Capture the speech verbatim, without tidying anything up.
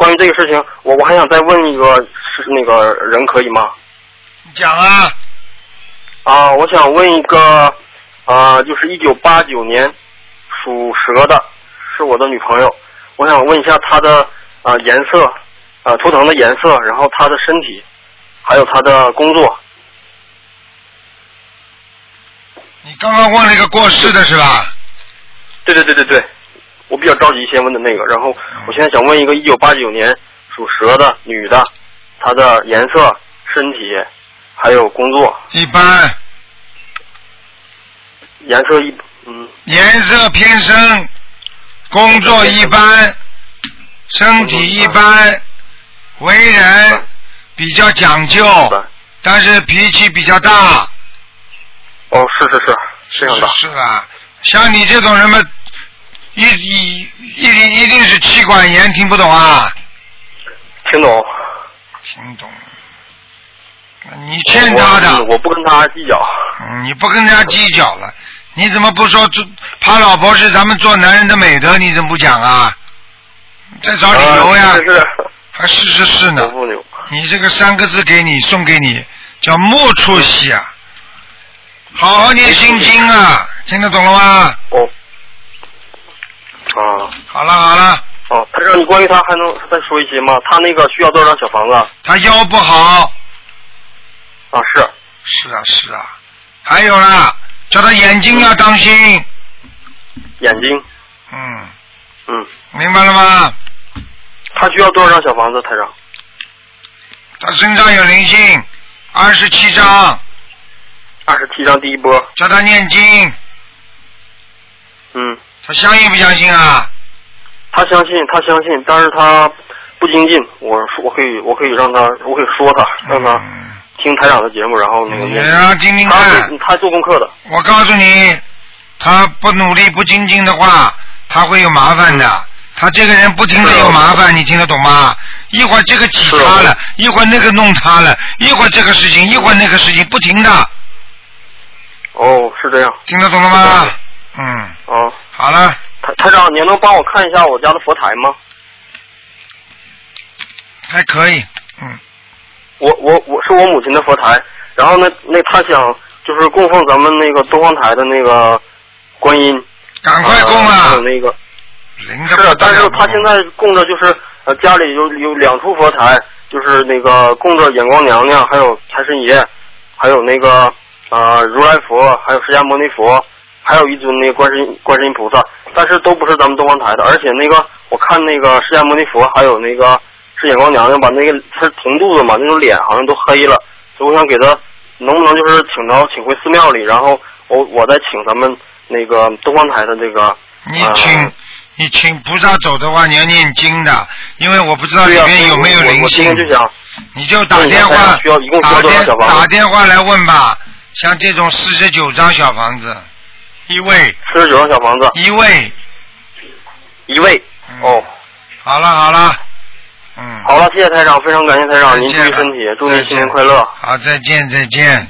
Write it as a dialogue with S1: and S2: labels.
S1: 关于这个事情，我我还想再问一个是那个人可以吗？
S2: 讲啊。
S1: 啊，我想问一个，啊，就是一九八九年属蛇的，是我的女朋友。我想问一下她的啊、呃、颜色，啊、呃、图腾的颜色，然后她的身体，还有她的工作。
S2: 你刚刚问了一个过世的是吧？
S1: 对对对对对，我比较着急先问的那个，然后我现在想问一个一九八九年属蛇的女的，她的颜色、身体还有工作。
S2: 一般。
S1: 颜色一嗯。
S2: 颜色偏深，工作一般，身体一般，为人比较讲究，但是脾气比较大。
S1: 哦，是是是，这样的。
S2: 是啊，像你这种人嘛，一一一定一定是气管炎，听不懂啊？
S1: 听懂。
S2: 听懂。你欠他的。
S1: 我, 我不跟他计较。
S2: 嗯，你不跟他计较了，你怎么不说怕老婆是咱们做男人的美德？你怎么不讲啊？再找理由呀。
S1: 啊、是是
S2: 还是是是呢。你这个三个字给你送给你，叫莫出息啊！好好念心经啊，听得懂了吗？
S1: 哦。啊。
S2: 好了好了。
S1: 哦，他让你关于他还能再说一些吗？他那个需要多少张小房子？
S2: 他腰不好。
S1: 啊，是。
S2: 是啊是啊，还有啦，叫他眼睛要当心。
S1: 眼睛。
S2: 嗯。
S1: 嗯。
S2: 明白了吗？
S1: 他需要多少张小房子，台长？
S2: 他身上有灵性，二十七张。
S1: 二十七张第一波。
S2: 叫他念经。
S1: 嗯。
S2: 他相信不相信啊？
S1: 他相信，他相信，但是他不精进。我说，我可以，我可以让他，我可以说他，让他听台长的节目，然后那个。
S2: 你让听听看。
S1: 他他做功课的。
S2: 我告诉你，他不努力不精进的话，他会有麻烦的。嗯、他这个人不停的有麻烦，你听得懂吗？一会儿这个挤他了，一会儿那个弄他了，一会儿这个事情，一会儿那个事情，不停的。
S1: 哦，是这样。
S2: 听得懂了吗？嗯。
S1: 哦。
S2: 好了。
S1: 台台长，您能帮我看一下我家的佛台吗？
S2: 还可以，嗯。
S1: 我我我是我母亲的佛台，然后呢，那他想就是供奉咱们那个东方台的那个观音。
S2: 赶快供啊！
S1: 还有那个。是，但是他现在供着就是呃家里有有两处佛台，就是那个供着眼光娘娘，还有财神爷，还有那个呃如来佛，还有释迦牟尼佛。还有一尊那个观世音观世音菩萨，但是都不是咱们东方台的，而且那个我看那个释迦牟尼佛还有那个是眼光娘娘，把那个他是铜肚子嘛，那种脸好像都黑了，所以我想给他能不能就是请到请回寺庙里，然后我我再请咱们那个东方台的这个。
S2: 你请、呃、你请菩萨走的话，你要念经的，因为我不知道里面有没有灵性。
S1: 我今天就想，
S2: 你就打电话
S1: 需要一共需要多少小房子？
S2: 打电话来问吧，像这种四十九张小房子。一位
S1: 四十九张小房子，
S2: 一位，
S1: 一位，
S2: 嗯、
S1: 哦，
S2: 好了好了，嗯，
S1: 好了，谢谢台长，非常感谢台长，您注意身体，祝您新年快乐。
S2: 好，再见再见。